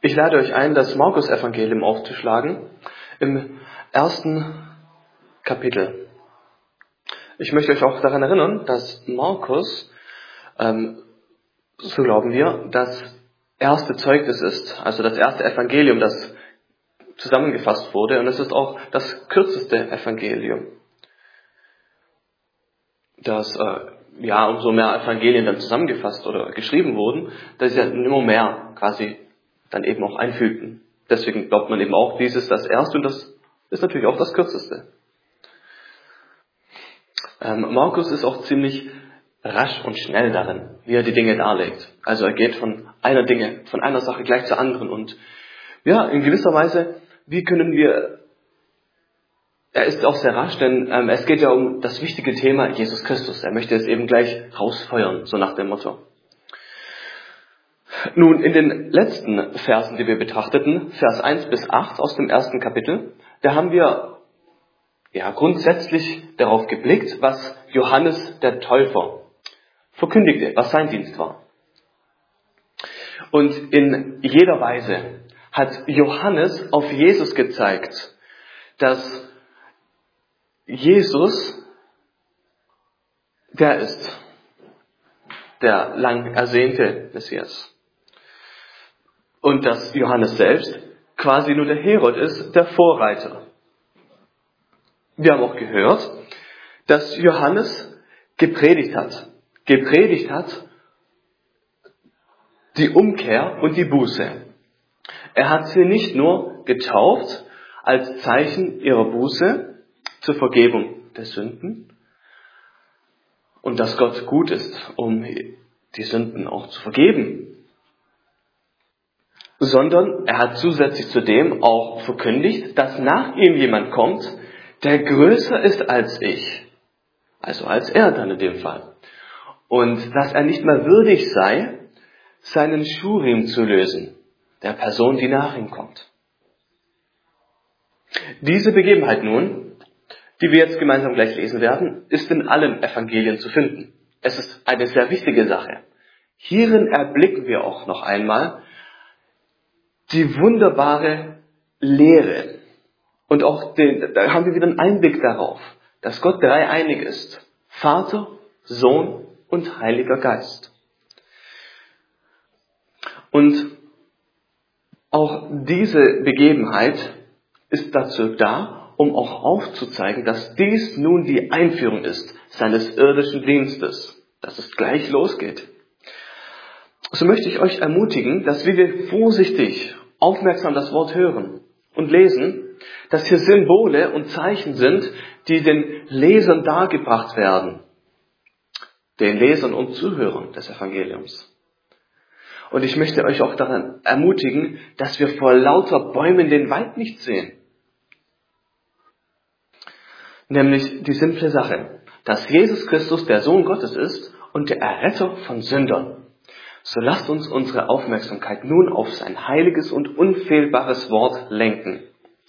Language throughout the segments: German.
Ich lade euch ein, das Markus-Evangelium aufzuschlagen im 1. Kapitel. Ich möchte euch auch daran erinnern, dass Markus, so glauben wir, das erste Zeugnis ist, also das erste Evangelium, das zusammengefasst wurde, und es ist auch das kürzeste Evangelium. Dass umso mehr Evangelien dann zusammengefasst oder geschrieben wurden, dass sie dann immer mehr quasi dann eben auch einfügten. Deswegen glaubt man eben auch, dies ist das erste und das ist natürlich auch das kürzeste. Markus ist auch ziemlich rasch und schnell darin, wie er die Dinge darlegt. Also er geht von einer Sache gleich zur anderen und ja, in gewisser Weise, er ist auch sehr rasch, denn es geht ja um das wichtige Thema Jesus Christus. Er möchte es eben gleich rausfeuern, so nach dem Motto. Nun, in den letzten Versen, die wir betrachteten, Vers 1 bis 8 aus dem ersten Kapitel, da haben wir grundsätzlich darauf geblickt, was Johannes der Täufer verkündigte, was sein Dienst war. Und in jeder Weise hat Johannes auf Jesus gezeigt, dass Jesus der ist, der lang ersehnte Messias. Und dass Johannes selbst quasi nur der Herod ist, der Vorreiter. Wir haben auch gehört, dass Johannes gepredigt hat. Gepredigt hat die Umkehr und die Buße. Er hat sie nicht nur getauft als Zeichen ihrer Buße zur Vergebung der Sünden und dass Gott gut ist, um die Sünden auch zu vergeben, sondern er hat zusätzlich zu dem auch verkündigt, dass nach ihm jemand kommt, der größer ist als ich. Also als er dann in dem Fall. Und dass er nicht mehr würdig sei, seinen Schuhriemen zu lösen, der Person, die nach ihm kommt. Diese Begebenheit nun, die wir jetzt gemeinsam gleich lesen werden, ist in allen Evangelien zu finden. Es ist eine sehr wichtige Sache. Hierin erblicken wir auch noch einmal die wunderbare Lehre. Und auch da haben wir wieder einen Einblick darauf, dass Gott dreieinig ist. Vater, Sohn und Heiliger Geist. Und auch diese Begebenheit ist dazu da, um auch aufzuzeigen, dass dies nun die Einführung ist seines irdischen Dienstes, dass es gleich losgeht. So möchte ich euch ermutigen, dass wir vorsichtig, aufmerksam das Wort hören und lesen, dass hier Symbole und Zeichen sind, die den Lesern dargebracht werden. Den Lesern und Zuhörern des Evangeliums. Und ich möchte euch auch daran ermutigen, dass wir vor lauter Bäumen den Wald nicht sehen. Nämlich die simple Sache, dass Jesus Christus der Sohn Gottes ist und der Erretter von Sündern. So lasst uns unsere Aufmerksamkeit nun auf sein heiliges und unfehlbares Wort lenken.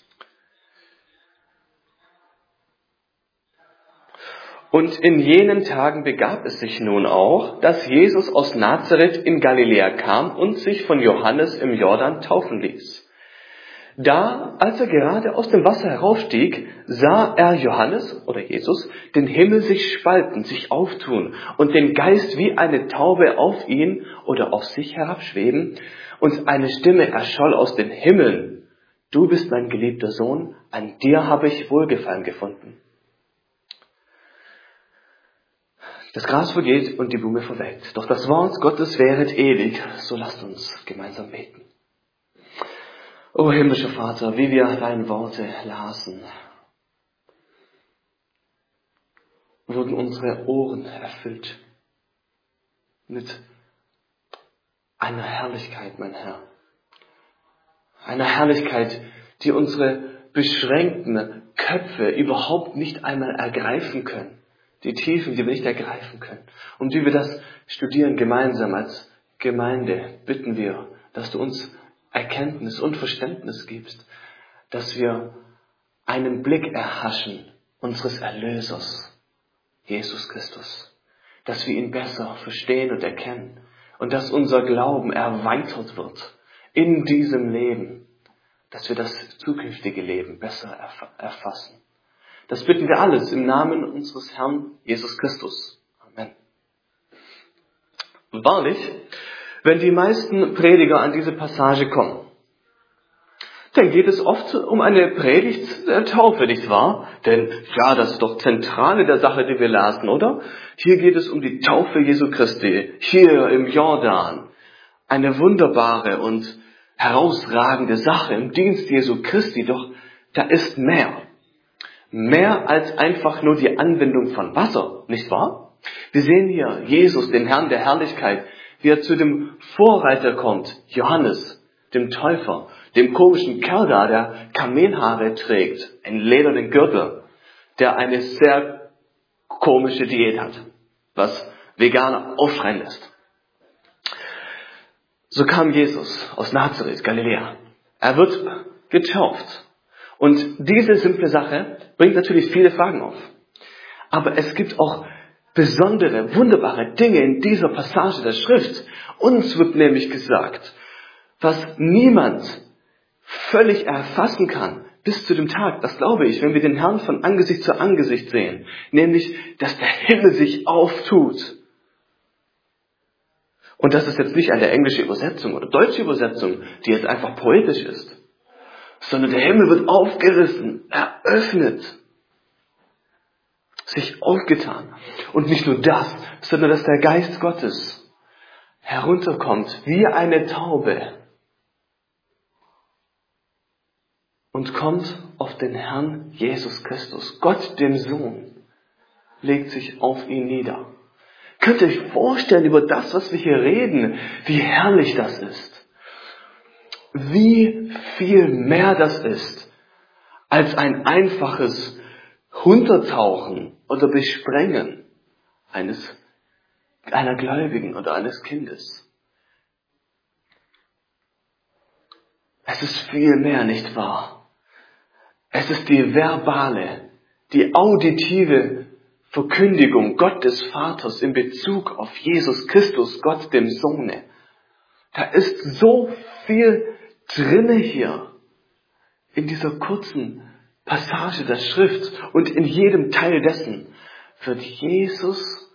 Und in jenen Tagen begab es sich nun auch, dass Jesus aus Nazareth in Galiläa kam und sich von Johannes im Jordan taufen ließ. Da, als er gerade aus dem Wasser heraufstieg, sah er Johannes oder Jesus den Himmel sich spalten, sich auftun und den Geist wie eine Taube auf ihn oder auf sich herabschweben und eine Stimme erscholl aus den Himmeln. Du bist mein geliebter Sohn, an dir habe ich Wohlgefallen gefunden. Das Gras vergeht und die Blume verwelkt, doch das Wort Gottes währet ewig, so lasst uns gemeinsam beten. O himmlischer Vater, wie wir deine Worte lasen, wurden unsere Ohren erfüllt mit einer Herrlichkeit, mein Herr. Einer Herrlichkeit, die unsere beschränkten Köpfe überhaupt nicht einmal ergreifen können. Die Tiefen, die wir nicht ergreifen können. Und wie wir das studieren gemeinsam als Gemeinde, bitten wir, dass du uns Erkenntnis und Verständnis gibst, dass wir einen Blick erhaschen unseres Erlösers, Jesus Christus, dass wir ihn besser verstehen und erkennen und dass unser Glauben erweitert wird in diesem Leben, dass wir das zukünftige Leben besser erfassen. Das bitten wir alles im Namen unseres Herrn Jesus Christus. Amen. Wahrlich, wenn die meisten Prediger an diese Passage kommen, dann geht es oft um eine Predigt der Taufe, nicht wahr? Denn ja, das ist doch Zentrale der Sache, die wir lasen, oder? Hier geht es um die Taufe Jesu Christi, hier im Jordan. Eine wunderbare und herausragende Sache im Dienst Jesu Christi, doch da ist mehr. Mehr als einfach nur die Anwendung von Wasser, nicht wahr? Wir sehen hier Jesus, den Herrn der Herrlichkeit, wie er zu dem Vorreiter kommt, Johannes, dem Täufer, dem komischen Kerl da, der Kamelhaare trägt, einen ledernen Gürtel, der eine sehr komische Diät hat, was Veganer aufschreien lässt. So kam Jesus aus Nazareth, Galiläa. Er wird getauft. Und diese simple Sache bringt natürlich viele Fragen auf. Aber es gibt auch besondere, wunderbare Dinge in dieser Passage der Schrift. Uns wird nämlich gesagt, was niemand völlig erfassen kann bis zu dem Tag, das glaube ich, wenn wir den Herrn von Angesicht zu Angesicht sehen, nämlich, dass der Himmel sich auftut. Und das ist jetzt nicht eine englische Übersetzung oder deutsche Übersetzung, die jetzt einfach poetisch ist, sondern der Himmel wird aufgerissen, eröffnet, sich aufgetan. Und nicht nur das, sondern dass der Geist Gottes herunterkommt wie eine Taube und kommt auf den Herrn Jesus Christus. Gott, den Sohn, legt sich auf ihn nieder. Könnt ihr euch vorstellen über das, was wir hier reden, wie herrlich das ist? Wie viel mehr das ist, als ein einfaches Untertauchen oder Besprengen einer Gläubigen oder eines Kindes. Es ist viel mehr, nicht wahr? Es ist die verbale, die auditive Verkündigung Gottes Vaters in Bezug auf Jesus Christus, Gott dem Sohne. Da ist so viel drinne hier in dieser kurzen Passage der Schrift und in jedem Teil dessen wird Jesus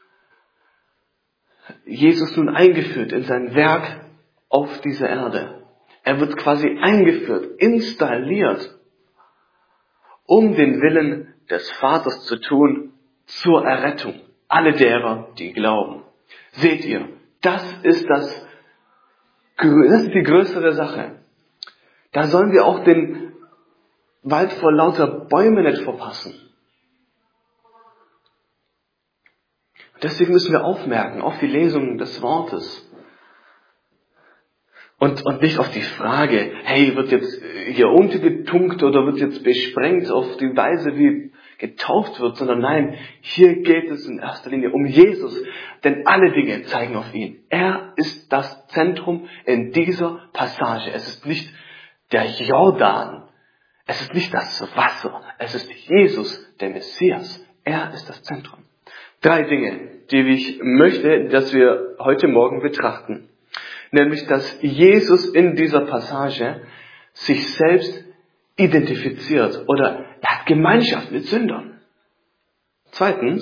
nun eingeführt in sein Werk auf dieser Erde. Er wird quasi eingeführt, installiert, um den Willen des Vaters zu tun, zur Errettung. Alle derer, die glauben. Seht ihr, das ist die größere Sache. Da sollen wir auch den Wald vor lauter Bäumen nicht verpassen. Deswegen müssen wir aufmerken auf die Lesung des Wortes. Und nicht auf die Frage, hey, wird jetzt hier untergetunkt oder wird jetzt besprengt auf die Weise, wie getauft wird, sondern nein, hier geht es in erster Linie um Jesus, denn alle Dinge zeigen auf ihn. Er ist das Zentrum in dieser Passage. Es ist nicht der Jordan, es ist nicht das Wasser, es ist Jesus, der Messias. Er ist das Zentrum. 3 Dinge, die ich möchte, dass wir heute Morgen betrachten. Nämlich, dass Jesus in dieser Passage sich selbst identifiziert oder er hat Gemeinschaft mit Sündern. 2,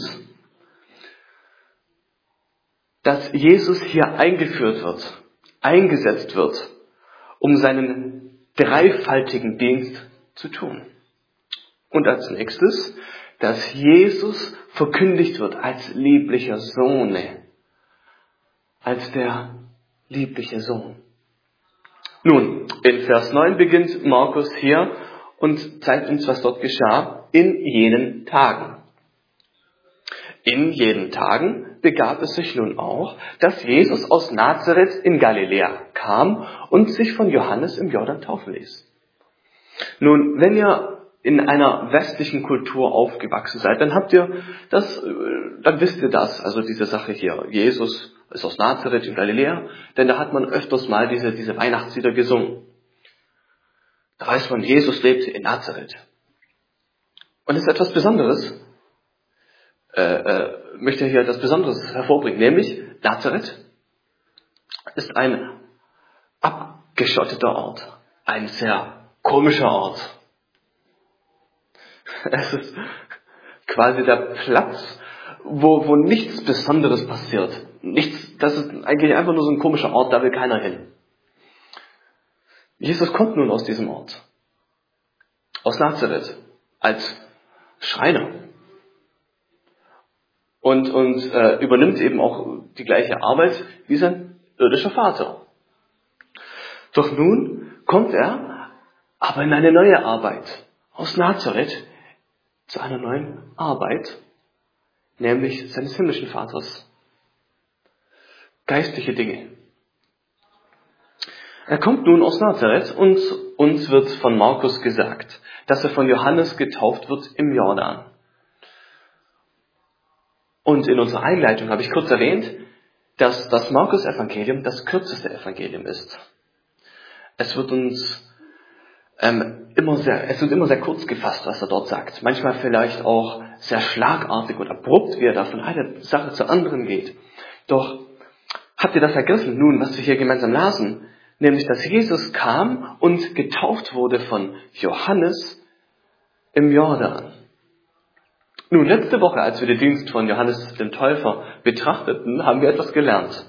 dass Jesus hier eingesetzt wird, um seinen dreifaltigen Dienst zu tun. Und als nächstes, dass Jesus verkündigt wird als lieblicher Sohn, als der liebliche Sohn. Nun, in Vers 9 beginnt Markus hier und zeigt uns, was dort geschah in jenen Tagen. In jenen Tagen begab es sich nun auch, dass Jesus aus Nazareth in Galiläa kam und sich von Johannes im Jordan taufen ließ. Nun, wenn ihr in einer westlichen Kultur aufgewachsen seid, dann dann wisst ihr das, also diese Sache hier. Jesus ist aus Nazareth in Galiläa, denn da hat man öfters mal diese Weihnachtslieder gesungen. Da weiß man, Jesus lebte in Nazareth. Und es ist etwas Besonderes, möchte hier etwas Besonderes hervorbringen, nämlich Nazareth ist ein geschotteter Ort. Ein sehr komischer Ort. Es ist quasi der Platz, wo nichts Besonderes passiert. Das ist eigentlich einfach nur so ein komischer Ort, da will keiner hin. Jesus kommt nun aus diesem Ort. Aus Nazareth. Als Schreiner. Und übernimmt eben auch die gleiche Arbeit wie sein irdischer Vater. Doch nun kommt er aber in eine neue Arbeit. Aus Nazareth zu einer neuen Arbeit, nämlich seines himmlischen Vaters. Geistliche Dinge. Er kommt nun aus Nazareth und uns wird von Markus gesagt, dass er von Johannes getauft wird im Jordan. Und in unserer Einleitung habe ich kurz erwähnt, dass das Markus-Evangelium das kürzeste Evangelium ist. Es wird immer sehr kurz gefasst, was er dort sagt. Manchmal vielleicht auch sehr schlagartig und abrupt, wie er da von einer Sache zur anderen geht. Doch habt ihr das vergessen, nun, was wir hier gemeinsam lasen? Nämlich, dass Jesus kam und getauft wurde von Johannes im Jordan. Nun, letzte Woche, als wir den Dienst von Johannes dem Täufer betrachteten, haben wir etwas gelernt.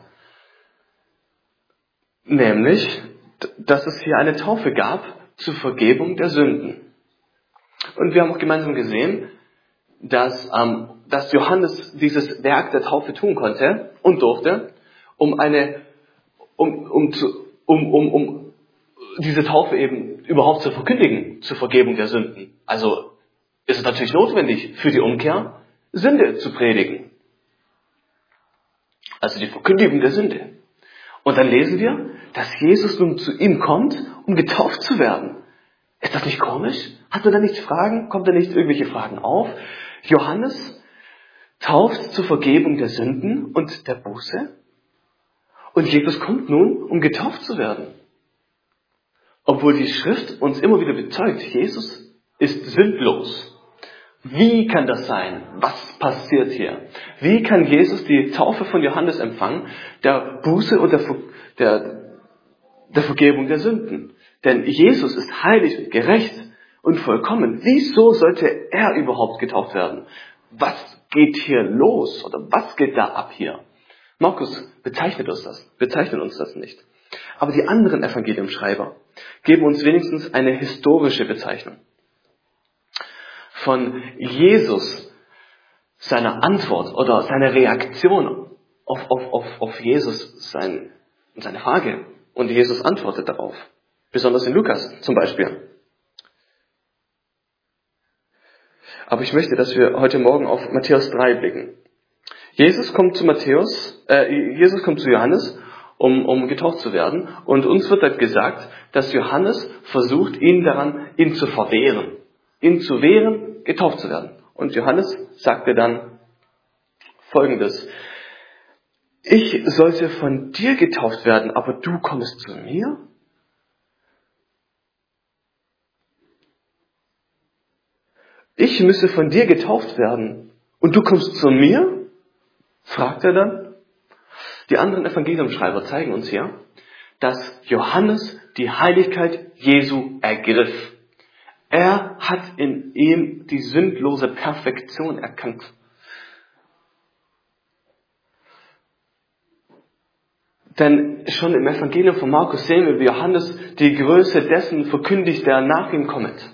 Nämlich, dass es hier eine Taufe gab zur Vergebung der Sünden. Und wir haben auch gemeinsam gesehen, dass Johannes dieses Werk der Taufe tun konnte und durfte, um diese Taufe eben überhaupt zu verkündigen, zur Vergebung der Sünden. Also ist es natürlich notwendig für die Umkehr, Sünde zu predigen. Also die Verkündigung der Sünde. Und dann lesen wir, dass Jesus nun zu ihm kommt, um getauft zu werden. Ist das nicht komisch? Kommt da nicht irgendwelche Fragen auf? Johannes tauft zur Vergebung der Sünden und der Buße. Und Jesus kommt nun, um getauft zu werden. Obwohl die Schrift uns immer wieder bezeugt, Jesus ist sündlos. Wie kann das sein? Was passiert hier? Wie kann Jesus die Taufe von Johannes empfangen, der Buße und der Vergebung der Sünden? Denn Jesus ist heilig und gerecht und vollkommen. Wieso sollte er überhaupt getauft werden? Was geht hier los? Oder was geht da ab hier? Markus bezeichnet uns das nicht. Aber die anderen Evangeliumschreiber geben uns wenigstens eine historische Bezeichnung. Von Jesus, seiner Antwort oder seiner Reaktion auf Jesus, seine Frage. Und Jesus antwortet darauf. Besonders in Lukas zum Beispiel. Aber ich möchte, dass wir heute Morgen auf Matthäus 3 blicken. Jesus kommt zu Johannes, um getauft zu werden. Und uns wird dann gesagt, dass Johannes versucht, ihn zu verwehren. Ihn zu wehren, getauft zu werden. Und Johannes sagte dann Folgendes: Ich sollte von dir getauft werden, aber du kommst zu mir? Ich müsse von dir getauft werden und du kommst zu mir? Fragt er dann. Die anderen Evangeliumschreiber zeigen uns hier, dass Johannes die Heiligkeit Jesu ergriff. Er hat in ihm die sündlose Perfektion erkannt. Denn schon im Evangelium von Markus sehen wir, wie Johannes die Größe dessen verkündigt, der nach ihm kommt.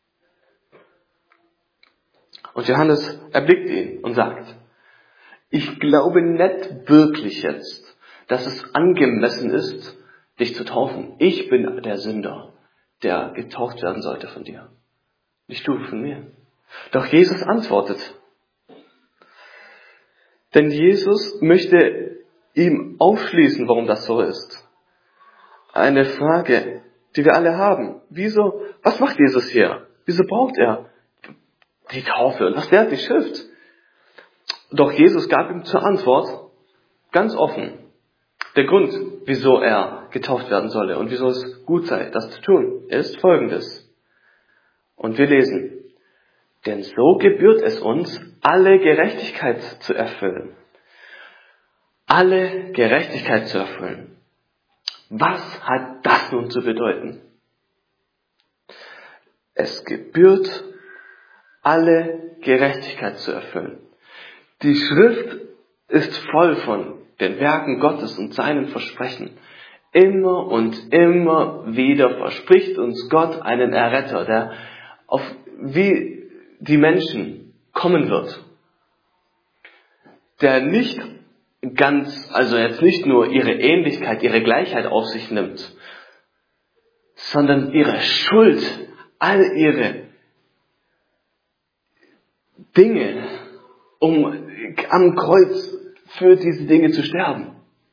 Und Johannes erblickt ihn und sagt: Ich glaube nicht wirklich jetzt, dass es angemessen ist, dich zu taufen. Ich bin der Sünder, der getauft werden sollte von dir. Nicht du von mir. Doch Jesus antwortet. Denn Jesus möchte ihm aufschließen, warum das so ist. Eine Frage, die wir alle haben. Was macht Jesus hier? Wieso braucht er die Taufe? Und was lehrt die Schrift? Doch Jesus gab ihm zur Antwort ganz offen der Grund, wieso er getauft werden solle und wieso es gut sei, das zu tun, ist folgendes. Und wir lesen: Denn so gebührt es uns, alle Gerechtigkeit zu erfüllen. Alle Gerechtigkeit zu erfüllen. Was hat das nun zu bedeuten? Es gebührt, alle Gerechtigkeit zu erfüllen. Die Schrift ist voll von den Werken Gottes und seinen Versprechen. Immer und immer wieder verspricht uns Gott einen Erretter, der auf wie die Menschen kommen wird. Der nicht also jetzt nicht nur ihre Ähnlichkeit, ihre Gleichheit auf sich nimmt, sondern ihre Schuld, all ihre Dinge, um am Kreuz für diese Dinge zu sterben.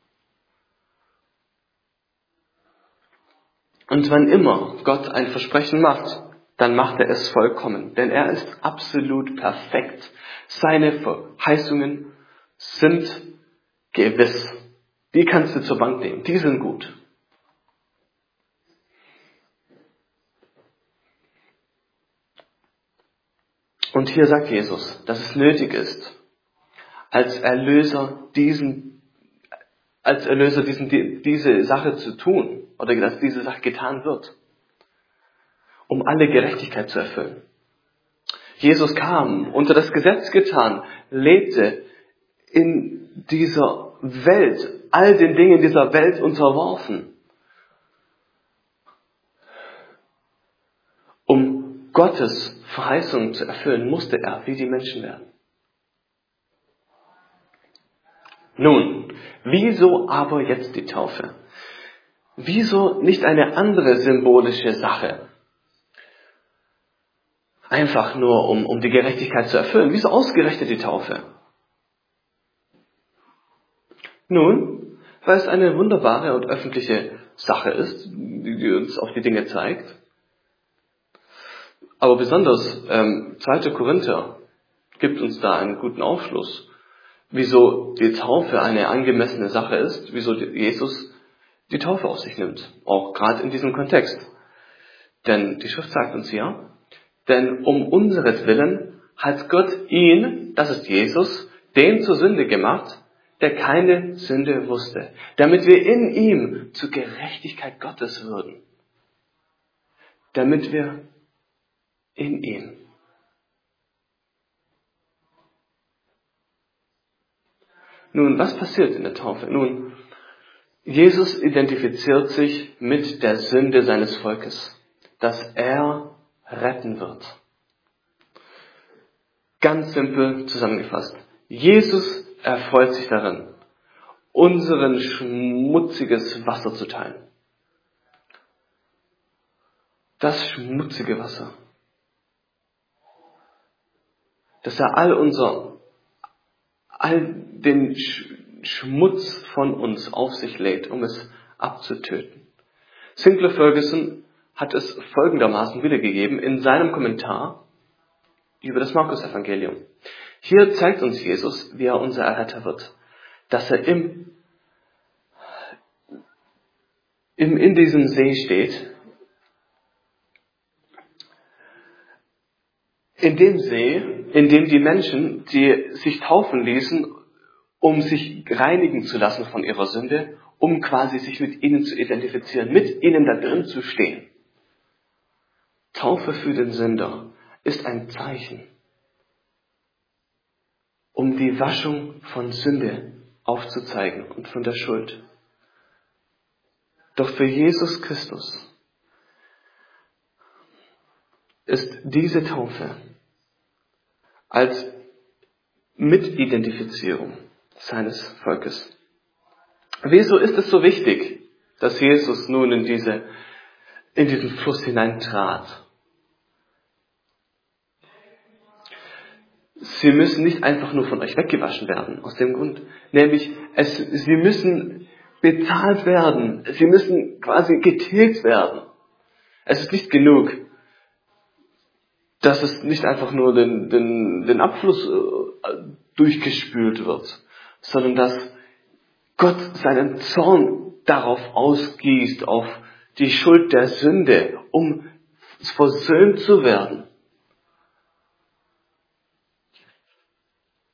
Und wann immer Gott ein Versprechen macht, dann macht er es vollkommen, denn er ist absolut perfekt. Seine Verheißungen sind gewiss. Die kannst du zur Bank nehmen, die sind gut. Und hier sagt Jesus, dass es nötig ist, als Erlöser diese Sache zu tun, oder dass diese Sache getan wird, um alle Gerechtigkeit zu erfüllen. Jesus kam, unter das Gesetz getan, lebte in dieser Welt, all den Dingen dieser Welt unterworfen, um Gottes Verheißungen zu erfüllen, musste er wie die Menschen werden. Nun, wieso aber jetzt die Taufe? Wieso nicht eine andere symbolische Sache? Einfach nur, um die Gerechtigkeit zu erfüllen. Wieso ausgerechnet die Taufe? Nun, weil es eine wunderbare und öffentliche Sache ist, die uns auf die Dinge zeigt. Aber besonders 2. Korinther gibt uns da einen guten Aufschluss, wieso die Taufe eine angemessene Sache ist, wieso Jesus die Taufe auf sich nimmt, auch gerade in diesem Kontext. Denn die Schrift sagt uns ja, denn um unseretwillen hat Gott ihn, das ist Jesus, den zur Sünde gemacht, der keine Sünde wusste, damit wir in ihm zur Gerechtigkeit Gottes würden. Damit wir in ihm. Nun, was passiert in der Taufe? Nun, Jesus identifiziert sich mit der Sünde seines Volkes, dass er retten wird. Ganz simpel zusammengefasst. Jesus erfreut sich darin, unseren schmutziges Wasser zu teilen. Das schmutzige Wasser. Dass er all den Schmutz von uns auf sich lädt, um es abzutöten. Sinclair Ferguson hat es folgendermaßen wiedergegeben in seinem Kommentar über das Markus-Evangelium. Hier zeigt uns Jesus, wie er unser Erretter wird. Dass er in diesem See steht. In dem See, in dem die Menschen, die sich taufen ließen, um sich reinigen zu lassen von ihrer Sünde, um quasi sich mit ihnen zu identifizieren, mit ihnen da drin zu stehen. Taufe für den Sünder ist ein Zeichen, um die Waschung von Sünde aufzuzeigen und von der Schuld. Doch für Jesus Christus ist diese Taufe als Mitidentifizierung seines Volkes. Wieso ist es so wichtig, dass Jesus nun in diesen Fluss hineintrat? Sie müssen nicht einfach nur von euch weggewaschen werden, aus dem Grund. Nämlich, sie müssen bezahlt werden. Sie müssen quasi getilgt werden. Es ist nicht genug, dass es nicht einfach nur den Abfluss durchgespült wird, sondern dass Gott seinen Zorn darauf ausgießt, auf die Schuld der Sünde, um versöhnt zu werden.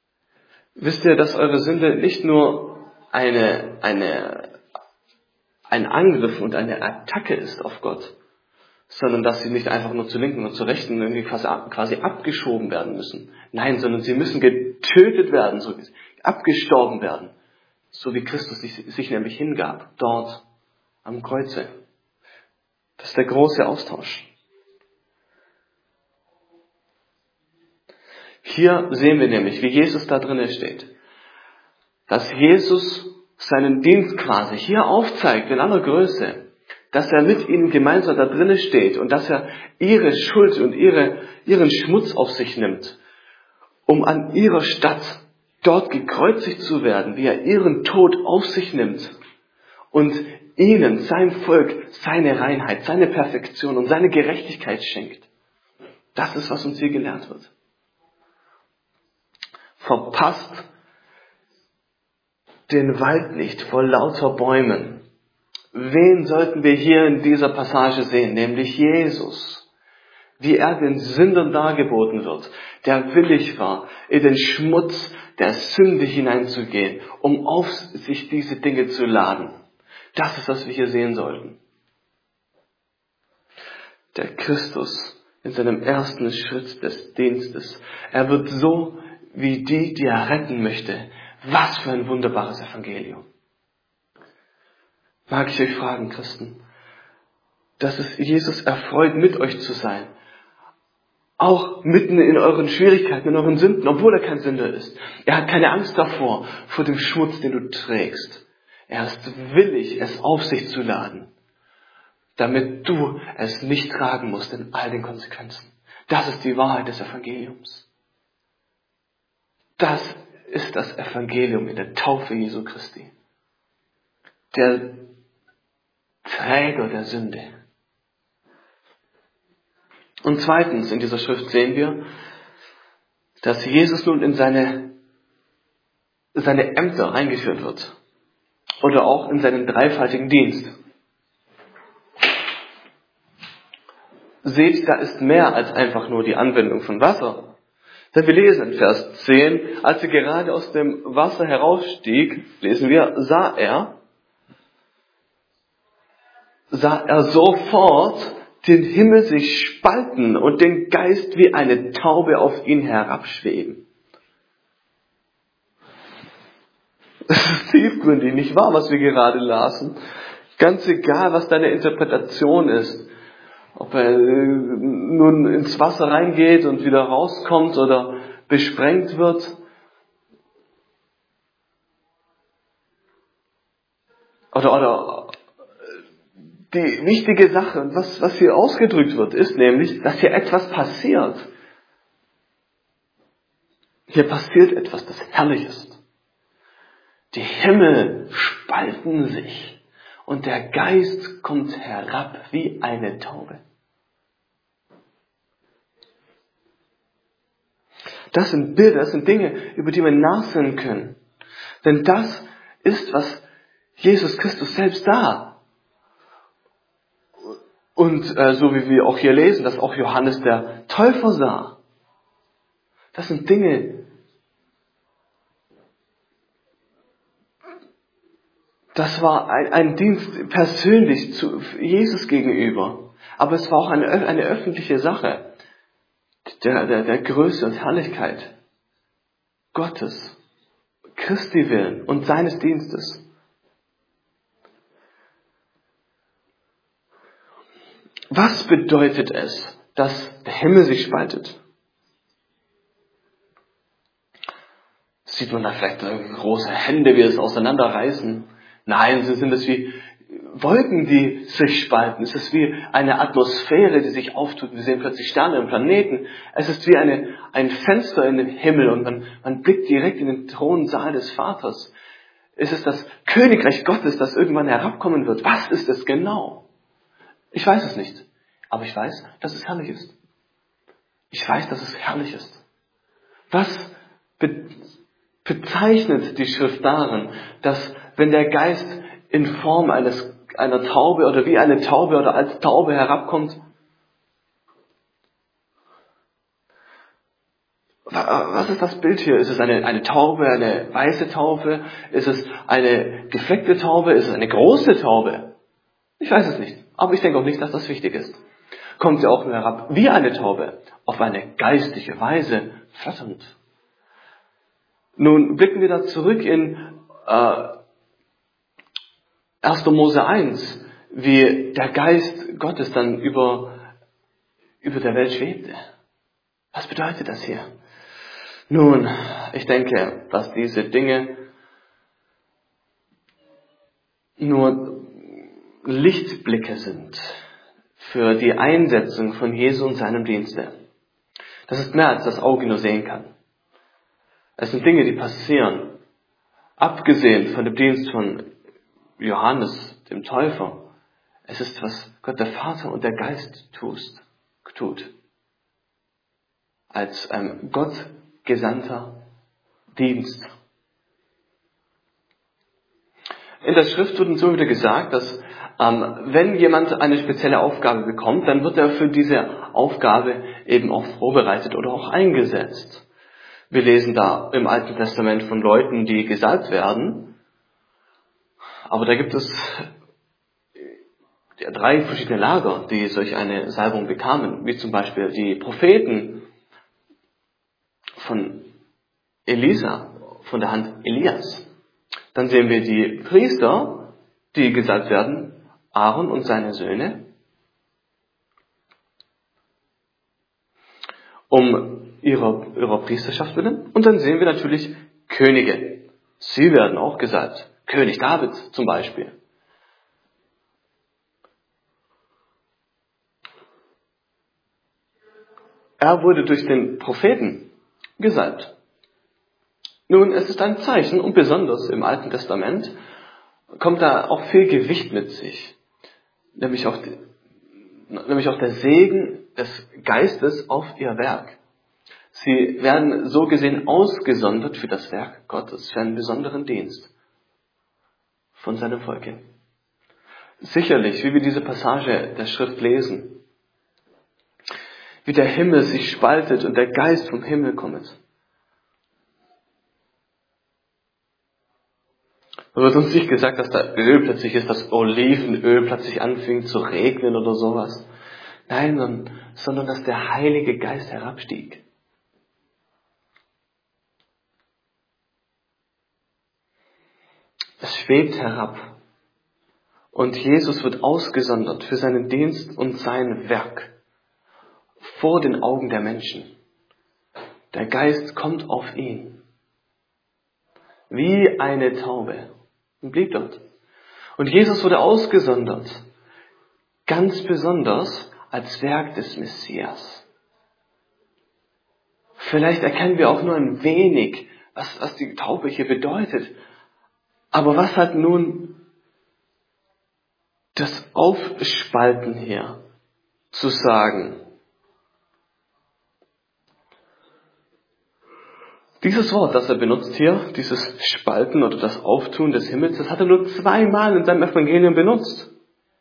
Wisst ihr, dass eure Sünde nicht nur eine ein Angriff und eine Attacke ist auf Gott, sondern dass sie nicht einfach nur zur Linken und zur Rechten irgendwie quasi abgeschoben werden müssen. Nein, sondern sie müssen getötet werden, so wie abgestorben werden, so wie Christus sich nämlich hingab, dort am Kreuze. Das ist der große Austausch. Hier sehen wir nämlich, wie Jesus da drinnen steht. Dass Jesus seinen Dienst quasi hier aufzeigt in aller Größe. Dass er mit ihnen gemeinsam da drinnen steht und dass er ihre Schuld und ihren Schmutz auf sich nimmt, um an ihrer Stadt dort gekreuzigt zu werden, wie er ihren Tod auf sich nimmt und ihnen, sein Volk, seine Reinheit, seine Perfektion und seine Gerechtigkeit schenkt. Das ist, was uns hier gelehrt wird. Verpasst den Wald nicht vor lauter Bäumen. Wen sollten wir hier in dieser Passage sehen? Nämlich Jesus. Wie er den Sündern dargeboten wird, der willig war, in den Schmutz der Sünde hineinzugehen, um auf sich diese Dinge zu laden. Das ist, was wir hier sehen sollten. Der Christus in seinem ersten Schritt des Dienstes. Er wird so wie die er retten möchte. Was für ein wunderbares Evangelium. Mag ich euch fragen, Christen, dass es Jesus erfreut, mit euch zu sein. Auch mitten in euren Schwierigkeiten, in euren Sünden, obwohl er kein Sünder ist. Er hat keine Angst davor, vor dem Schmutz, den du trägst. Er ist willig, es auf sich zu laden, damit du es nicht tragen musst in all den Konsequenzen. Das ist die Wahrheit des Evangeliums. Das ist das Evangelium in der Taufe Jesu Christi. Der Träger der Sünde. Und zweitens in dieser Schrift sehen wir, dass Jesus nun in seine Ämter eingeführt wird. Oder auch in seinen dreifaltigen Dienst. Seht, da ist mehr als einfach nur die Anwendung von Wasser. Denn wir lesen in Vers 10, als er gerade aus dem Wasser herausstieg, lesen wir, sah er sofort den Himmel sich spalten und den Geist wie eine Taube auf ihn herabschweben. Das ist tiefgründig, nicht wahr, was wir gerade lasen? Ganz egal, was deine Interpretation ist. Ob er nun ins Wasser reingeht und wieder rauskommt oder besprengt wird. Oder die wichtige Sache, und was hier ausgedrückt wird, ist nämlich, dass hier etwas passiert. Hier passiert etwas, das herrlich ist. Die Himmel spalten sich. Und der Geist kommt herab wie eine Taube. Das sind Bilder, das sind Dinge, über die wir nachsinnen können. Denn das ist, was Jesus Christus selbst sah. Und so wie wir auch hier lesen, dass auch Johannes der Täufer sah. Das sind Dinge, das war ein Dienst persönlich zu Jesus gegenüber. Aber es war auch eine öffentliche Sache der Größe und Herrlichkeit Gottes, Christi willen und seines Dienstes. Was bedeutet es, dass der Himmel sich spaltet? Sieht man da vielleicht große Hände, wie es auseinanderreißen? Nein, sind es wie Wolken, die sich spalten. Es ist wie eine Atmosphäre, die sich auftut. Wir sehen plötzlich Sterne und Planeten. Es ist wie ein Fenster in den Himmel und man blickt direkt in den Thronsaal des Vaters. Es ist das Königreich Gottes, das irgendwann herabkommen wird. Was ist es genau? Ich weiß es nicht. Aber ich weiß, dass es herrlich ist. Ich weiß, dass es herrlich ist. Was bezeichnet die Schrift darin, dass wenn der Geist in Form einer Taube oder wie eine Taube oder als Taube herabkommt, was ist das Bild hier? Ist es eine Taube, eine weiße Taube? Ist es eine gefleckte Taube? Ist es eine große Taube? Ich weiß es nicht, aber ich denke auch nicht, dass das wichtig ist. Kommt er auch nur herab wie eine Taube, auf eine geistliche Weise flatternd. Nun blicken wir da zurück in 1. Mose 1, wie der Geist Gottes dann über der Welt schwebte. Was bedeutet das hier? Nun, ich denke, dass diese Dinge nur Lichtblicke sind für die Einsetzung von Jesu und seinem Dienste. Das ist mehr, als das Auge nur sehen kann. Es sind Dinge, die passieren, abgesehen von dem Dienst von Johannes, dem Täufer. Es ist, was Gott der Vater und der Geist tut. Als Gott gesandter Dienst. In der Schrift wird uns so wieder gesagt, dass wenn jemand eine spezielle Aufgabe bekommt, dann wird er für diese Aufgabe eben auch vorbereitet oder auch eingesetzt. Wir lesen da im Alten Testament von Leuten, die gesalbt werden, aber da gibt es 3 verschiedene Lager, die solch eine Salbung bekamen, wie zum Beispiel die Propheten von Elisa, von der Hand Elias. Dann sehen wir die Priester, die gesalbt werden, Aaron und seine Söhne, um ihrer Priesterschaft willen. Und dann sehen wir natürlich Könige. Sie werden auch gesalbt. König David zum Beispiel. Er wurde durch den Propheten gesalbt. Nun, es ist ein Zeichen, und besonders im Alten Testament kommt da auch viel Gewicht mit sich. Nämlich auch der Segen des Geistes auf ihr Werk. Sie werden so gesehen ausgesondert für das Werk Gottes, für einen besonderen Dienst von seinem Volk. Sicherlich, wie wir diese Passage der Schrift lesen, wie der Himmel sich spaltet und der Geist vom Himmel kommt. Da wird uns nicht gesagt, dass da Öl plötzlich ist, dass Olivenöl plötzlich anfing zu regnen oder sowas. Nein, sondern dass der Heilige Geist herabstieg. Es schwebt herab. Und Jesus wird ausgesondert für seinen Dienst und sein Werk vor den Augen der Menschen. Der Geist kommt auf ihn. Wie eine Taube. Und blieb dort. Und Jesus wurde ausgesondert. Ganz besonders als Werk des Messias. Vielleicht erkennen wir auch nur ein wenig, was die Taube hier bedeutet. Aber was hat nun das Aufspalten hier zu sagen? Dieses Wort, das er benutzt hier, dieses Spalten oder das Auftun des Himmels, das hat er nur 2-mal in seinem Evangelium benutzt.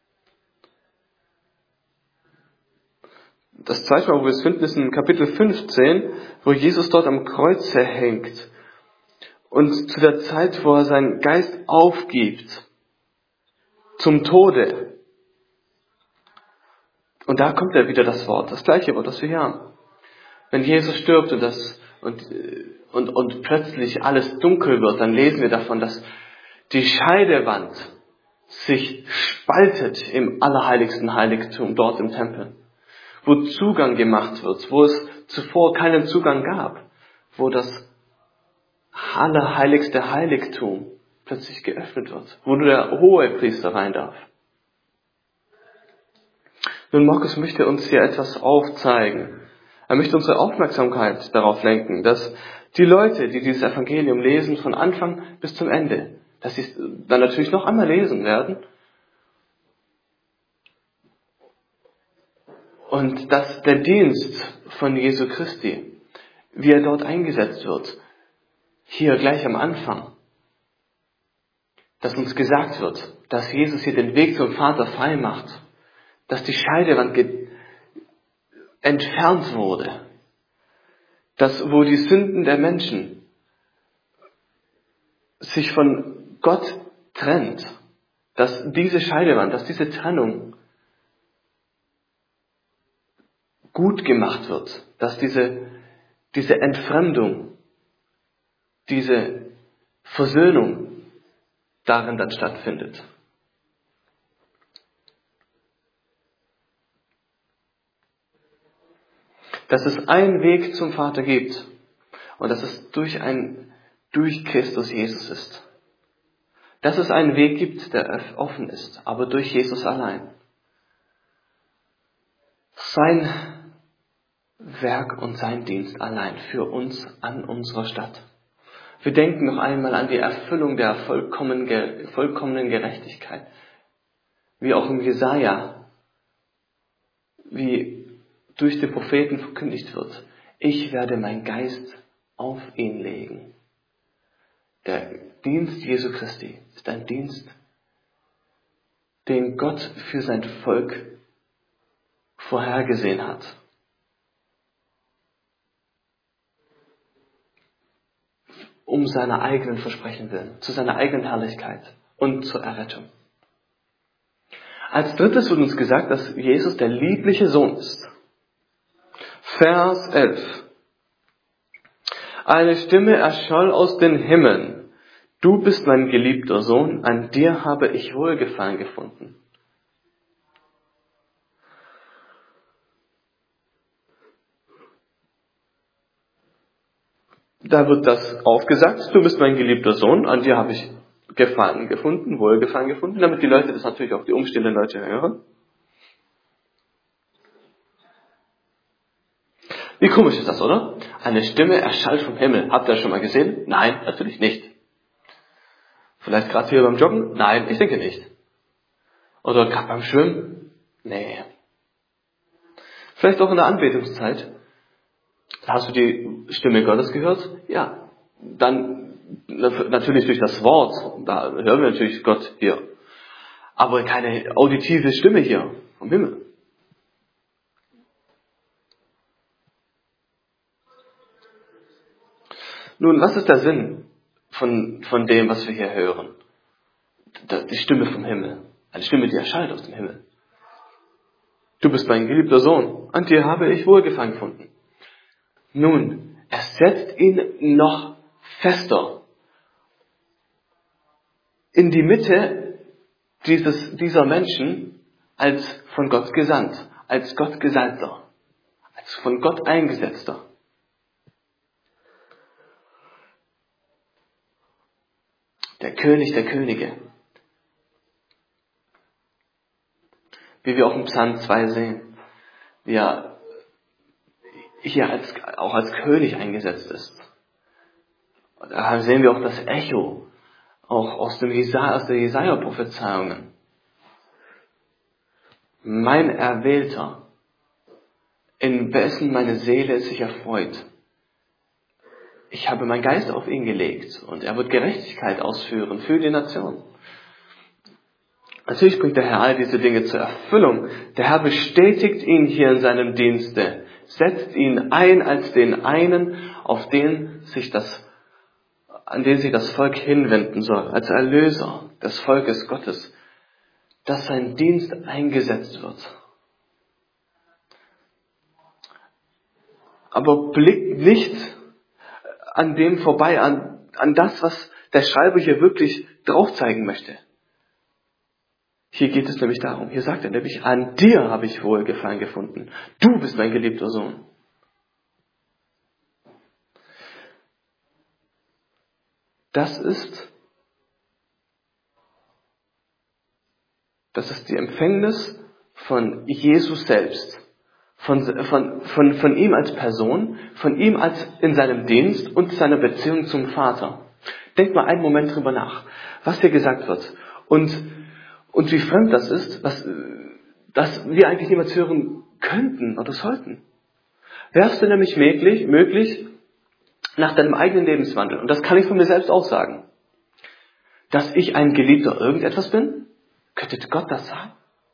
Das zweite Mal, wo wir es finden, ist in Kapitel 15, wo Jesus dort am Kreuze hängt. Und zu der Zeit, wo er seinen Geist aufgibt, zum Tode. Und da kommt ja wieder das Wort, das gleiche Wort, das wir hier haben. Wenn Jesus stirbt und plötzlich alles dunkel wird, dann lesen wir davon, dass die Scheidewand sich spaltet im allerheiligsten Heiligtum, dort im Tempel. Wo Zugang gemacht wird, wo es zuvor keinen Zugang gab. Wo das allerheiligste Heiligtum plötzlich geöffnet wird. Wo nur der Hohepriester rein darf. Nun, Markus möchte uns hier etwas aufzeigen. Er möchte unsere Aufmerksamkeit darauf lenken, dass die Leute, die dieses Evangelium lesen, von Anfang bis zum Ende, dass sie es dann natürlich noch einmal lesen werden. Und dass der Dienst von Jesu Christi, wie er dort eingesetzt wird, hier gleich am Anfang, dass uns gesagt wird, dass Jesus hier den Weg zum Vater frei macht, dass die Scheidewand entfernt wurde, dass wo die Sünden der Menschen sich von Gott trennt, dass diese Scheidewand, dass diese Trennung gut gemacht wird, dass diese Entfremdung, diese Versöhnung darin dann stattfindet. Dass es einen Weg zum Vater gibt und dass es durch Christus Jesus ist. Dass es einen Weg gibt, der offen ist, aber durch Jesus allein. Sein Werk und sein Dienst allein für uns an unserer Stadt. Wir denken noch einmal an die Erfüllung der vollkommenen Gerechtigkeit. Wie auch im Jesaja, wie durch die Propheten verkündigt wird. Ich werde meinen Geist auf ihn legen. Der Dienst Jesu Christi ist ein Dienst, den Gott für sein Volk vorhergesehen hat. Um seiner eigenen Versprechen willen, zu seiner eigenen Herrlichkeit und zur Errettung. Als drittes wird uns gesagt, dass Jesus der liebliche Sohn ist. Vers 11. Eine Stimme erscholl aus den Himmeln. Du bist mein geliebter Sohn, an dir habe ich Wohlgefallen gefunden. Da wird das aufgesagt, du bist mein geliebter Sohn, an dir habe ich Gefallen gefunden, Wohlgefallen gefunden, damit die Leute das natürlich auch die umstehenden Leute hören. Wie komisch ist das, oder? Eine Stimme erschallt vom Himmel. Habt ihr das schon mal gesehen? Nein, natürlich nicht. Vielleicht gerade hier beim Joggen? Nein, ich denke nicht. Oder gerade beim Schwimmen? Nee. Vielleicht auch in der Anbetungszeit. Hast du die Stimme Gottes gehört? Ja. Dann natürlich durch das Wort. Da hören wir natürlich Gott hier. Aber keine auditive Stimme hier vom Himmel. Nun, was ist der Sinn von dem, was wir hier hören? Die Stimme vom Himmel. Eine Stimme, die erschallt aus dem Himmel. Du bist mein geliebter Sohn. An dir habe ich Wohlgefallen gefunden. Nun, es setzt ihn noch fester in die Mitte dieser Menschen als von Gott gesandt, als Gott Gesandter, als von Gott Eingesetzter. Der König der Könige. Wie wir auch im Psalm 2 sehen, wie er hier auch als König eingesetzt ist. Da sehen wir auch das Echo, auch aus der Jesaja-Prophezeiungen. Mein Erwählter, in wessen meine Seele sich erfreut. Ich habe meinen Geist auf ihn gelegt und er wird Gerechtigkeit ausführen für die Nation. Natürlich bringt der Herr all diese Dinge zur Erfüllung. Der Herr bestätigt ihn hier in seinem Dienste, setzt ihn ein als den einen, an den sich das Volk hinwenden soll, als Erlöser des Volkes Gottes, dass sein Dienst eingesetzt wird. Aber blickt nicht an dem vorbei, an das, was der Schreiber hier wirklich drauf zeigen möchte. Hier geht es nämlich darum, hier sagt er nämlich, an dir habe ich Wohlgefallen gefunden. Du bist mein geliebter Sohn. Das ist die Empfängnis von Jesus selbst. Von ihm als Person, von ihm als in seinem Dienst und seiner Beziehung zum Vater. Denkt mal einen Moment drüber nach, was hier gesagt wird und wie fremd das ist, dass wir eigentlich niemals hören könnten oder sollten. Wärst du nämlich möglich nach deinem eigenen Lebenswandel, und das kann ich von mir selbst auch sagen, dass ich ein Geliebter irgendetwas bin? Könnte Gott das sagen?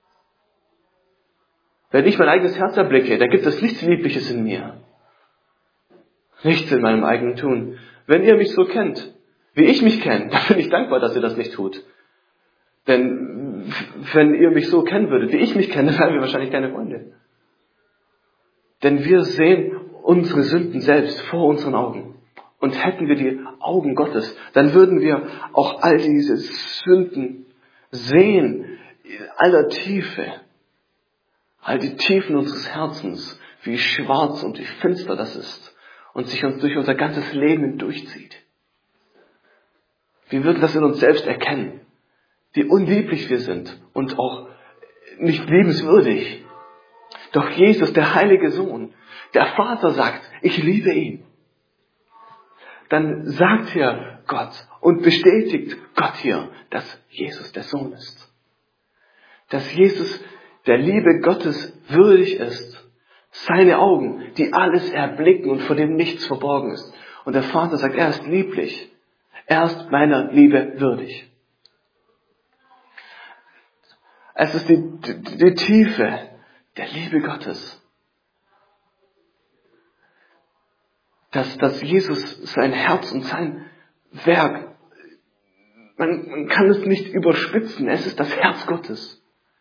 Wenn ich mein eigenes Herz erblicke, da gibt es nichts Liebliches in mir. Nichts in meinem eigenen Tun. Wenn ihr mich so kennt, wie ich mich kenne, dann bin ich dankbar, dass ihr das nicht tut. Denn wenn ihr mich so kennen würdet, wie ich mich kenne, wären wir wahrscheinlich keine Freunde. Denn wir sehen unsere Sünden selbst vor unseren Augen. Und hätten wir die Augen Gottes, dann würden wir auch all diese Sünden sehen, in aller Tiefe. All die Tiefen unseres Herzens, wie schwarz und wie finster das ist und sich uns durch unser ganzes Leben hindurchzieht. Wir würden das in uns selbst erkennen, wie unlieblich wir sind und auch nicht liebenswürdig. Doch Jesus, der heilige Sohn, der Vater sagt, ich liebe ihn. Dann sagt hier Gott und bestätigt Gott hier, dass Jesus der Sohn ist. Dass Jesus der Liebe Gottes würdig ist. Seine Augen, die alles erblicken und vor dem nichts verborgen ist. Und der Vater sagt, er ist lieblich. Er ist meiner Liebe würdig. Es ist die Tiefe der Liebe Gottes. Dass Jesus sein Herz und sein Werk, man kann es nicht überspitzen, es ist das Herz Gottes.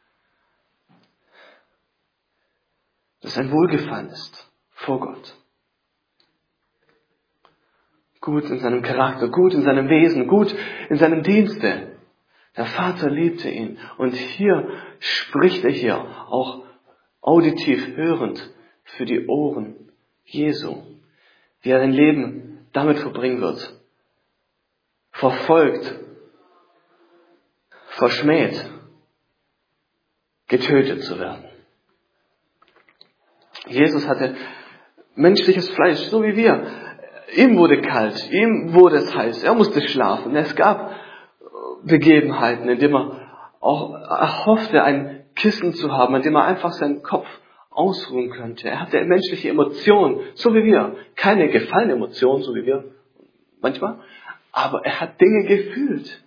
Das ein Wohlgefallen ist vor Gott. Gut in seinem Charakter, gut in seinem Wesen, gut in seinem Dienste. Der Vater liebte ihn. Und hier spricht er hier auch auditiv hörend für die Ohren Jesu, wie er sein Leben damit verbringen wird. Verfolgt, verschmäht, getötet zu werden. Jesus hatte menschliches Fleisch, so wie wir. Ihm wurde kalt, ihm wurde es heiß, er musste schlafen. Es gab Begebenheiten, in denen er auch erhoffte, ein Kissen zu haben, an dem er einfach seinen Kopf ausruhen könnte. Er hatte menschliche Emotionen, so wie wir. Keine gefallene Emotionen, so wie wir manchmal, aber er hat Dinge gefühlt.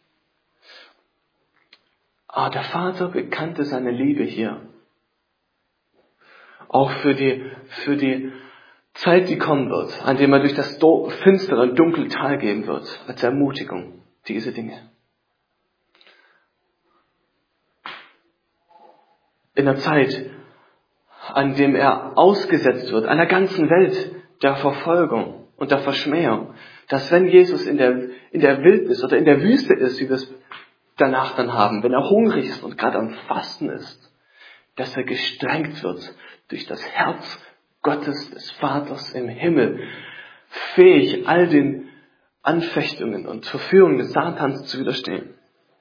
Aber der Vater bekannte seine Liebe hier. Auch für die Zeit, die kommen wird, an dem er durch das finstere und dunkle Tal gehen wird, als Ermutigung, diese Dinge. In der Zeit, an dem er ausgesetzt wird, einer ganzen Welt der Verfolgung und der Verschmähung, dass wenn Jesus in der Wildnis oder in der Wüste ist, wie wir es danach dann haben, wenn er hungrig ist und gerade am Fasten ist, dass er gestrengt wird durch das Herz Gottes, des Vaters im Himmel, fähig, all den Anfechtungen und Verführungen des Satans zu widerstehen.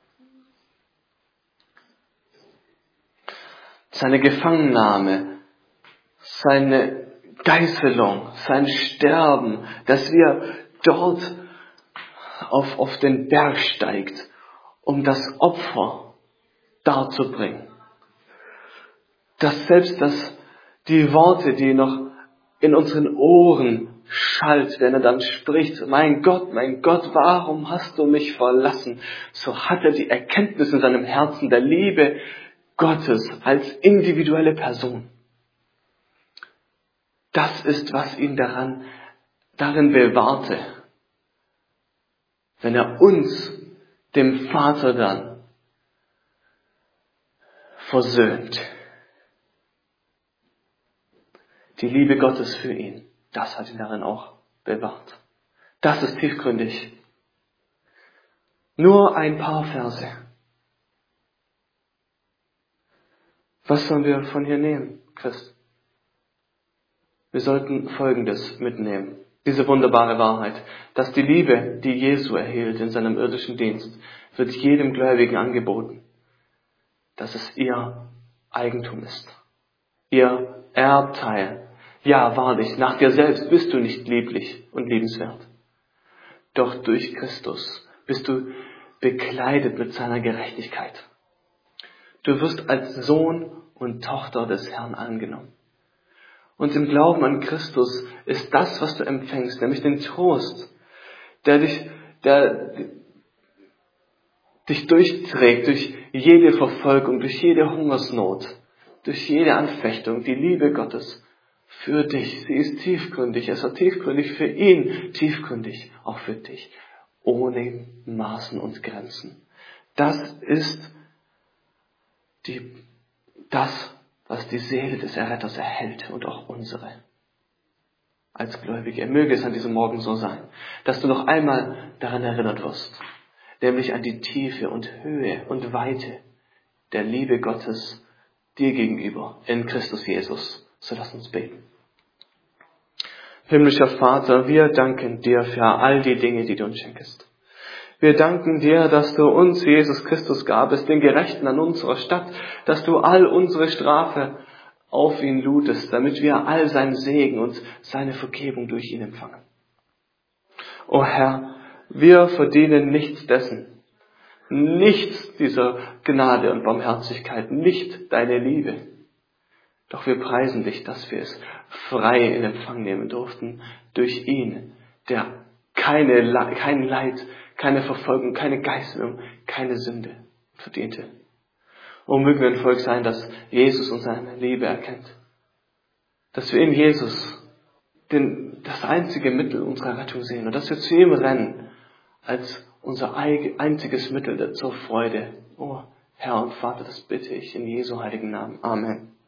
Seine Gefangennahme, seine Geißelung, sein Sterben, dass wir dort auf den Berg steigt, um das Opfer darzubringen. Dass selbst die Worte, die noch in unseren Ohren schallt, wenn er dann spricht, mein Gott, warum hast du mich verlassen? So hat er die Erkenntnis in seinem Herzen der Liebe Gottes als individuelle Person. Das ist, was ihn darin bewahrte, wenn er uns, dem Vater, dann versöhnt. Die Liebe Gottes für ihn, das hat ihn darin auch bewahrt. Das ist tiefgründig. Nur ein paar Verse. Was sollen wir von hier nehmen, Christ? Wir sollten Folgendes mitnehmen. Diese wunderbare Wahrheit, dass die Liebe, die Jesu erhielt in seinem irdischen Dienst, wird jedem Gläubigen angeboten, dass es ihr Eigentum ist. Ihr Erbteil. Ja, wahrlich, nach dir selbst bist du nicht lieblich und liebenswert. Doch durch Christus bist du bekleidet mit seiner Gerechtigkeit. Du wirst als Sohn und Tochter des Herrn angenommen. Und im Glauben an Christus ist das, was du empfängst, nämlich den Trost, der dich durchträgt durch jede Verfolgung, durch jede Hungersnot, durch jede Anfechtung, die Liebe Gottes für dich. Sie ist tiefgründig, es war tiefgründig für ihn, tiefgründig auch für dich, ohne Maßen und Grenzen. Das ist das, was die Seele des Erretters erhält und auch unsere. Als Gläubige. Möge es an diesem Morgen so sein, dass du noch einmal daran erinnert wirst, nämlich an die Tiefe und Höhe und Weite der Liebe Gottes dir gegenüber in Christus Jesus. So lass uns beten. Himmlischer Vater, wir danken dir für all die Dinge, die du uns schenkest. Wir danken dir, dass du uns, Jesus Christus, gabest, den Gerechten an unserer Stadt, dass du all unsere Strafe auf ihn ludest, damit wir all seinen Segen und seine Vergebung durch ihn empfangen. O Herr, wir verdienen nichts dessen, nichts dieser Gnade und Barmherzigkeit, nicht deine Liebe. Doch wir preisen dich, dass wir es frei in Empfang nehmen durften durch ihn, der kein Leid, keine Verfolgung, keine Geißelung, keine Sünde verdiente. O mögen wir ein Volk sein, das Jesus und seine Liebe erkennt. Dass wir in Jesus das einzige Mittel unserer Rettung sehen und dass wir zu ihm rennen als unser einziges Mittel zur Freude. O Herr und Vater, das bitte ich in Jesu heiligen Namen. Amen.